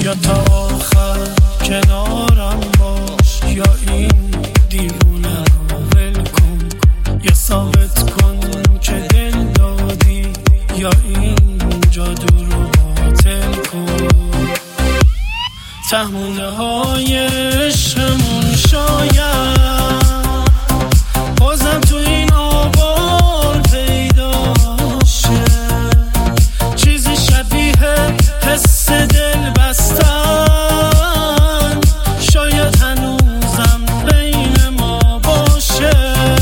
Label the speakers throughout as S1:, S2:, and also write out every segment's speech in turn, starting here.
S1: یا تا آخر کنارم باش، یا این دیوونه رو ول کن، یا ثابت کن که دل دادی، یا این جادو رو باطل کن. تهمونده های عشقمون شاید بازم تو این آبار پیدا شه، چیزی شبیه حس دل بستن، شاید هنوزم بین ما باشه.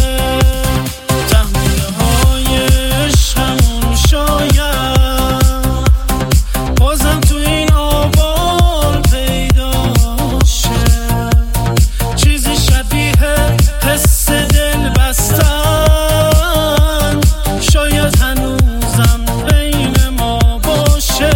S1: تهمونده های عشقمون شاید بازم تو این آبار پیدا شه، چیزی شبیه حس دل بستن، شاید هنوزم بین ما باشه.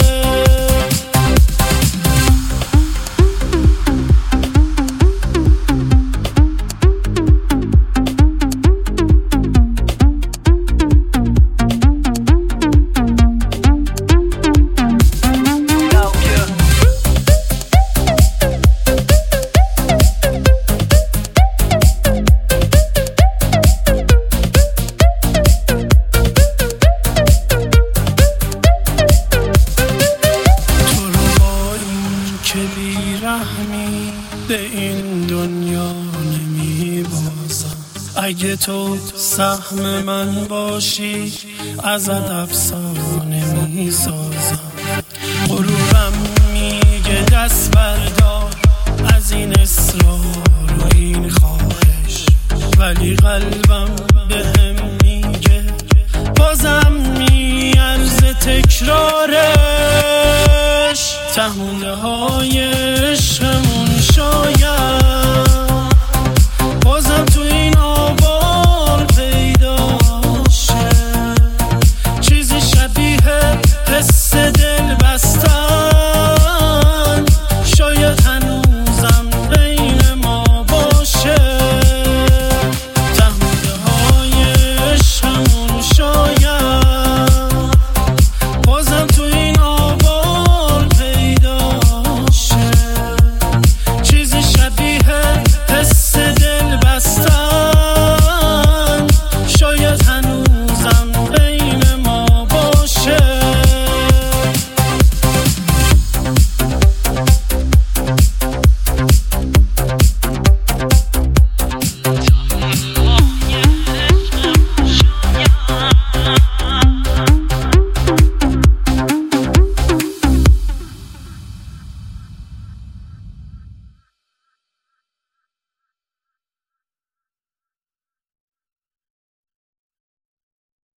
S1: که بی‌رحمی به این دنیا نمیبازم، اگه تو سهم من باشی ازت افسانه میسازم.